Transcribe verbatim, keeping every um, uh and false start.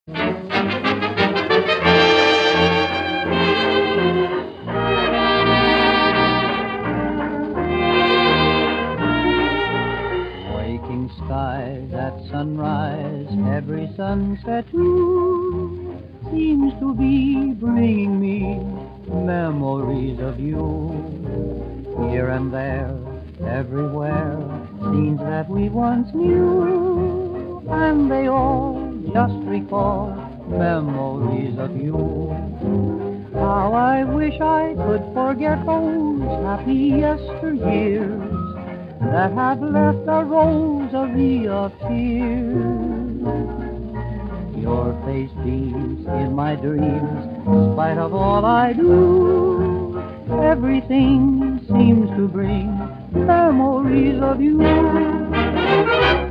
Waking skies at sunrise, every sunset too, seems to be bringing me memories of you. Here and there, everywhere, scenes that we once knew, and they all just recall memories of you. How I wish I could forget those happy yesteryears that have left a rosary of tears. Your face beams in my dreams, in spite of all I do. Everything seems to bring memories of you.